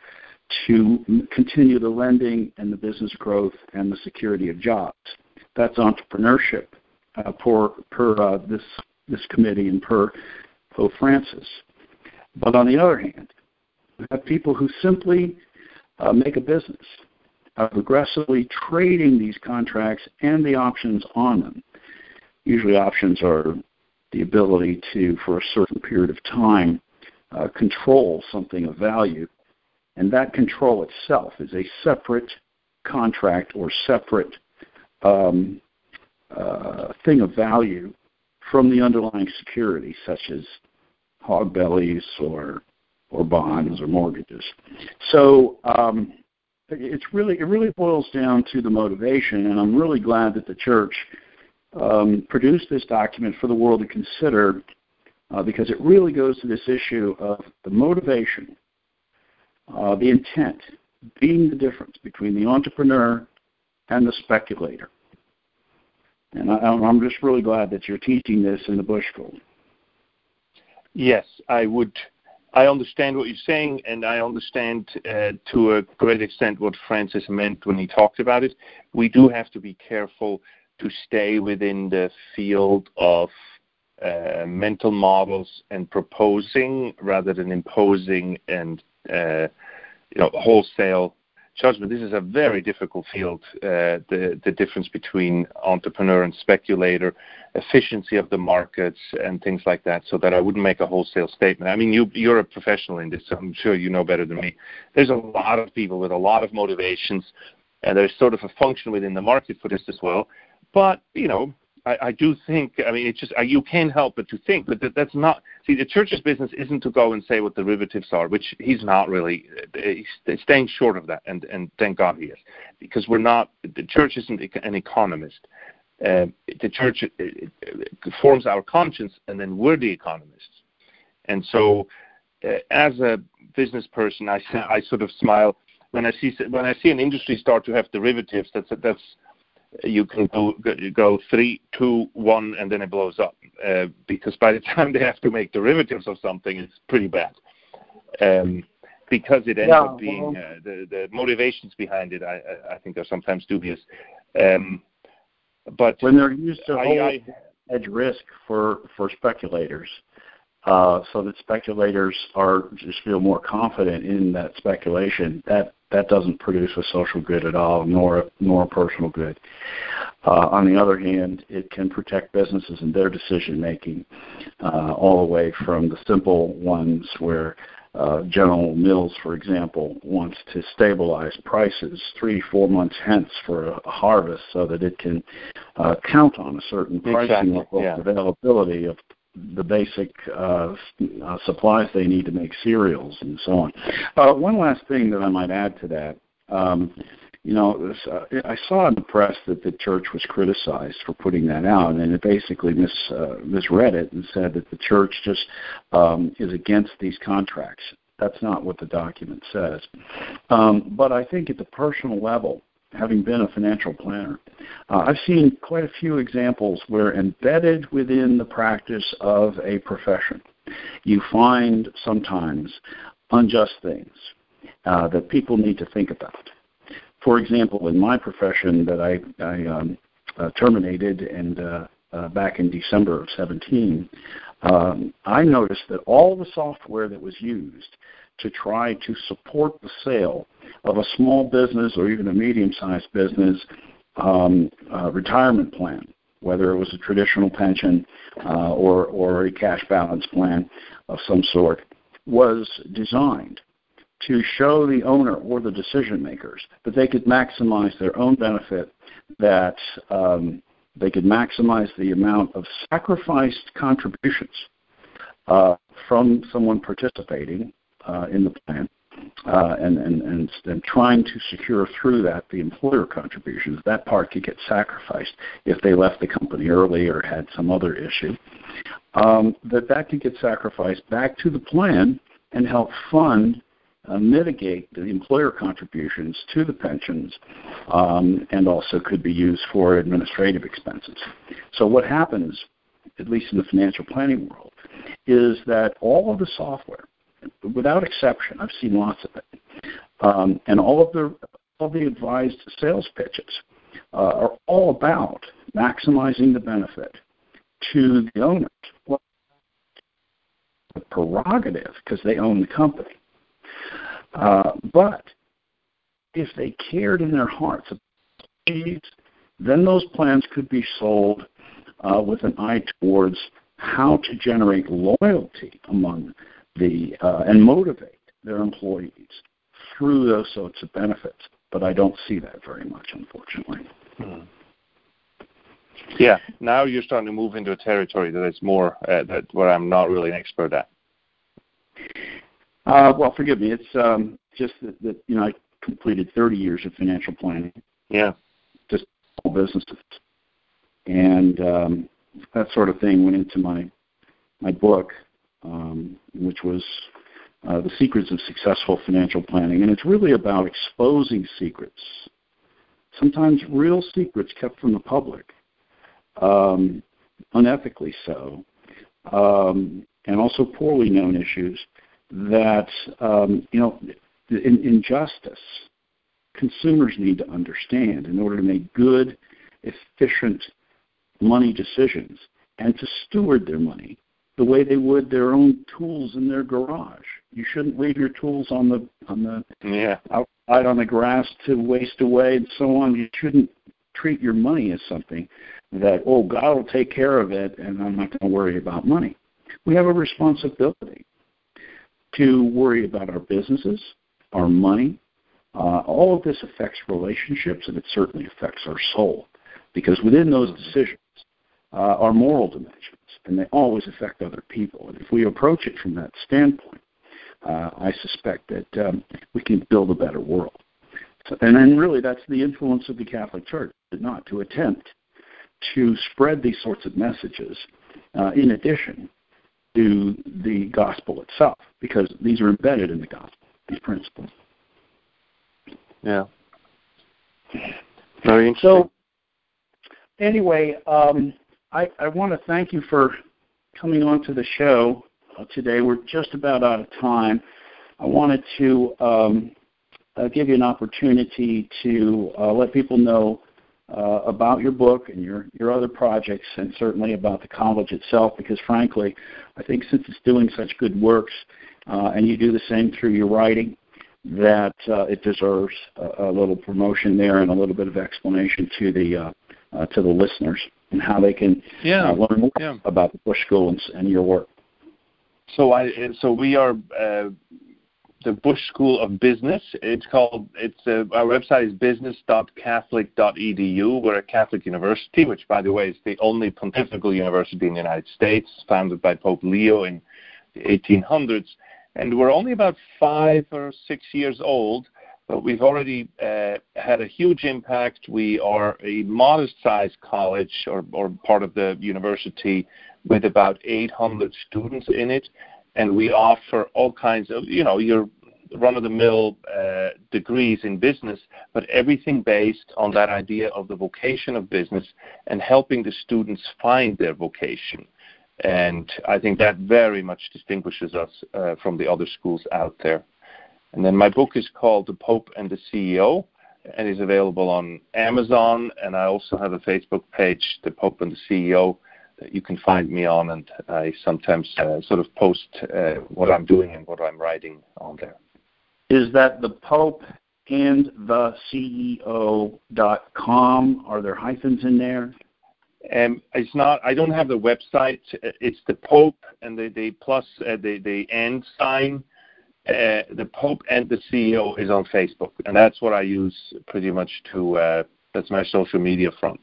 to continue the lending and the business growth and the security of jobs. That's entrepreneurship uh, per, per uh, this this committee and per Pope Francis. But on the other hand, we have people who simply uh, make a business of aggressively trading these contracts and the options on them. Usually options are the ability to, for a certain period of time, uh, control something of value. And that control itself is a separate contract or separate um, uh, thing of value from the underlying security, such as hog bellies or or bonds or mortgages. So um, it's really it really boils down to the motivation, and I'm really glad that the church um, produced this document for the world to consider, uh, because it really goes to this issue of the motivation. Uh, the intent being the difference between the entrepreneur and the speculator. And I, I'm just really glad that you're teaching this in the Bush School. Yes, I would. I understand what you're saying, and I understand uh, to a great extent what Francis meant when he talked about it. We do have to be careful to stay within the field of uh, mental models and proposing rather than imposing and Uh, you know, wholesale judgment. This is a very difficult field, uh, the, the difference between entrepreneur and speculator, efficiency of the markets and things like that, so that I wouldn't make a wholesale statement. I mean, you, you're a professional in this, so I'm sure you know better than me. There's a lot of people with a lot of motivations, and there's sort of a function within the market for this as well. But, you know, I, I do think, I mean, it's just, you can't help but to think, but that, that's not, see, the church's business isn't to go and say what derivatives are, which he's not really, he's staying short of that, and, and thank God he is, because we're not, the church isn't an economist. Uh, the church it, it, it forms our conscience, and then we're the economists. And so, uh, as a business person, I, I sort of smile when I see when I see an industry start to have derivatives. That's that's you can go, go three, two, one, and then it blows up. Uh, because by the time they have to make derivatives of something, it's pretty bad. Um, because it ends yeah, up being uh, the the motivations behind it. I I think are sometimes dubious. Um, but when they're used to I, hold I, hedge risk for for speculators, uh, so that speculators are just feel more confident in that speculation, that. That doesn't produce a social good at all, nor nor a personal good. Uh, on the other hand, it can protect businesses and their decision making, uh, all the way from the simple ones where uh, General Mills, for example, wants to stabilize prices three, four months hence for a, a harvest, so that it can uh, count on a certain pricing exactly. level, yeah. availability of the basic uh, uh, supplies they need to make cereals and so on. Uh, one last thing that I might add to that, um, you know, this, uh, I saw in the press that the church was criticized for putting that out, and it basically mis, uh, misread it and said that the church just um, is against these contracts. That's not what the document says. Um, but I think at the personal level, having been a financial planner, uh, I've seen quite a few examples where embedded within the practice of a profession, you find sometimes unjust things uh, that people need to think about. For example, in my profession that I, I um, uh, terminated and uh, uh, back in December of seventeen, um, I noticed that all the software that was used to try to support the sale of a small business or even a medium-sized business um, uh, retirement plan, whether it was a traditional pension uh, or, or a cash balance plan of some sort, was designed to show the owner or the decision makers that they could maximize their own benefit, that um, they could maximize the amount of sacrificed contributions uh, from someone participating uh, in the plan, uh, and, and, and, and trying to secure through that the employer contributions. That part could get sacrificed if they left the company early or had some other issue. Um, that that could get sacrificed back to the plan and help fund Uh, mitigate the employer contributions to the pensions, um, and also could be used for administrative expenses. So what happens, at least in the financial planning world, is that all of the software, without exception, I've seen lots of it, um, and all of the all the advised sales pitches uh, are all about maximizing the benefit to the owners. Well, the prerogative, because they own the company. Uh, but if they cared in their hearts about these, then those plans could be sold uh, with an eye towards how to generate loyalty among the uh, and motivate their employees through those sorts of benefits. But I don't see that very much, unfortunately. Hmm. Yeah, now you're starting to move into a territory that is more uh, that where I'm not really an expert at. Uh, well, forgive me. It's um, just that, that, you know, I completed thirty years of financial planning. Yeah. Just small businesses. And um, that sort of thing went into my my book, um, which was uh, The Secrets of Successful Financial Planning. And it's really about exposing secrets, sometimes real secrets kept from the public, um, unethically so, um, and also poorly known issues that, um, you know, in, in justice, consumers need to understand in order to make good, efficient money decisions and to steward their money the way they would their own tools in their garage. You shouldn't leave your tools on the on the yeah. outside on the grass to waste away and so on. You shouldn't treat your money as something that, oh, God will take care of it and I'm not going to worry about money. We have a responsibility to worry about our businesses, our money. Uh, all of this affects relationships, and it certainly affects our soul, because within those decisions uh, are moral dimensions, and they always affect other people. And if we approach it from that standpoint, uh, I suspect that um, we can build a better world. So, and then really that's the influence of the Catholic Church, not to attempt to spread these sorts of messages uh, in addition to the gospel itself, because these are embedded in the gospel, these principles. Yeah. Very interesting. So, anyway, um, I, I want to thank you for coming on to the show uh, today. We're just about out of time. I wanted to um, uh, give you an opportunity to uh, let people know Uh, about your book and your, your other projects, and certainly about the college itself, because frankly, I think since it's doing such good works, uh, and you do the same through your writing, that uh, it deserves a, a little promotion there and a little bit of explanation to the uh, uh, to the listeners and how they can yeah. uh, learn more yeah. about the Bush School and, and your work. So I so we are uh, the Bush School of Business. It's called. It's uh, our website is business dot catholic dot e d u. We're a Catholic university, which, by the way, is the only pontifical university in the United States, founded by Pope Leo in the eighteen hundreds. And we're only about five or six years old, but we've already uh, had a huge impact. We are a modest-sized college, or, or part of the university, with about eight hundred students in it. And we offer all kinds of, you know, your run-of-the-mill uh, degrees in business, but everything based on that idea of the vocation of business and helping the students find their vocation. And I think that very much distinguishes us uh, from the other schools out there. And then my book is called The Pope and the C E O, and is available on Amazon. And I also have a Facebook page, The Pope and the C E O, you can find me on, and I sometimes uh, sort of post uh, what I'm doing and what I'm writing on there. Is that the Pope and the C E O dot com? Are there hyphens in there? Um, it's not. I don't have the website. It's the Pope and the, the plus uh, the the and sign. Uh, the Pope and the C E O is on Facebook, and that's what I use pretty much to. Uh, that's my social media front.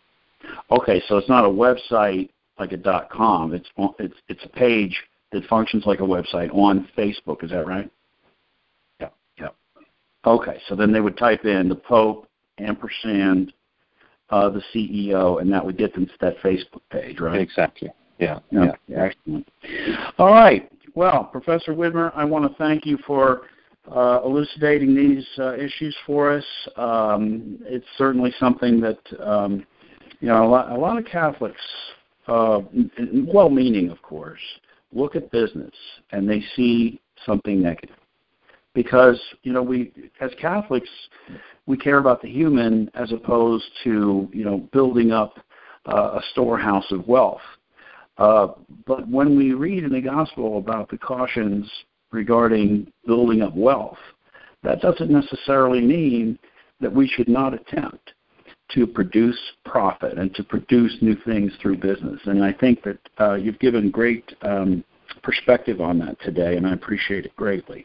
Okay, so it's not a website like a .com. It's it's it's a page that functions like a website on Facebook. Is that right? Yeah. Yeah. Okay, so then they would type in the Pope ampersand uh, the C E O, and that would get them to that Facebook page, right? Exactly. Yeah. Okay, Yeah. excellent. All right. Well, Professor Widmer, I want to thank you for uh, elucidating these uh, issues for us. Um, it's certainly something that um, you know a lot, a lot of Catholics, uh, well-meaning, of course, look at business and they see something negative. Because, you know, we, as Catholics, we care about the human as opposed to, you know, building up uh, a storehouse of wealth. Uh, but when we read in the Gospel about the cautions regarding building up wealth, that doesn't necessarily mean that we should not attempt to produce profit and to produce new things through business. And I think that uh, you've given great um, perspective on that today, and I appreciate it greatly.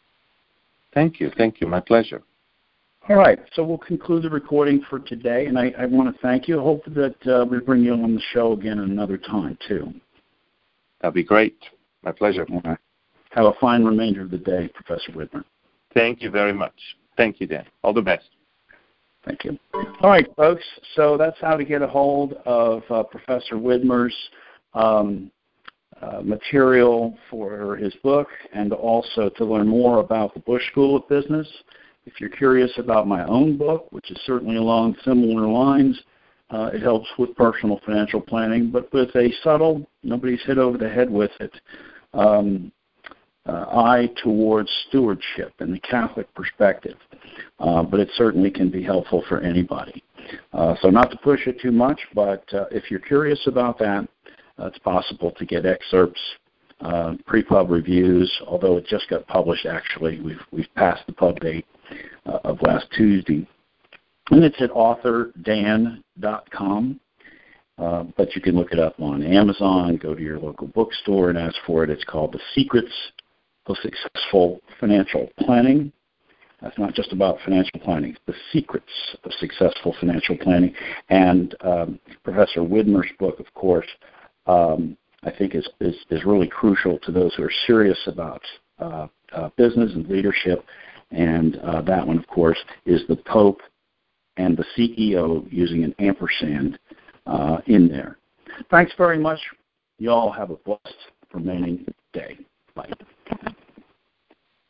Thank you. Thank you. My pleasure. All right. So we'll conclude the recording for today, and I, I want to thank you. I hope that uh, we bring you on the show again another time, too. That'd be great. My pleasure. All right. Have a fine remainder of the day, Professor Widmer. Thank you very much. Thank you, Dan. All the best. Thank you. All right, folks. So that's how to get a hold of uh, Professor Widmer's um, Uh, material for his book, and also to learn more about the Bush School of Business. If you're curious about my own book, which is certainly along similar lines, uh, it helps with personal financial planning, but with a subtle, nobody's hit over the head with it, um, uh, eye towards stewardship and the Catholic perspective. Uh, but it certainly can be helpful for anybody. Uh, so not to push it too much, but uh, if you're curious about that, Uh, it's possible to get excerpts, uh, pre-pub reviews, although it just got published actually. We've, we've passed the pub date uh, of last Tuesday. And it's at author dan dot com, uh, but you can look it up on Amazon, go to your local bookstore and ask for it. It's called The Secrets of Successful Financial Planning. That's not just about financial planning, the secrets of successful financial planning. And um, Professor Widmer's book, of course, Um, I think is, is, is really crucial to those who are serious about uh, uh, business and leadership. And uh, that one, of course, is the Pope and the C E O using an ampersand uh, in there. Thanks very much. You all have a blessed remaining day. Bye.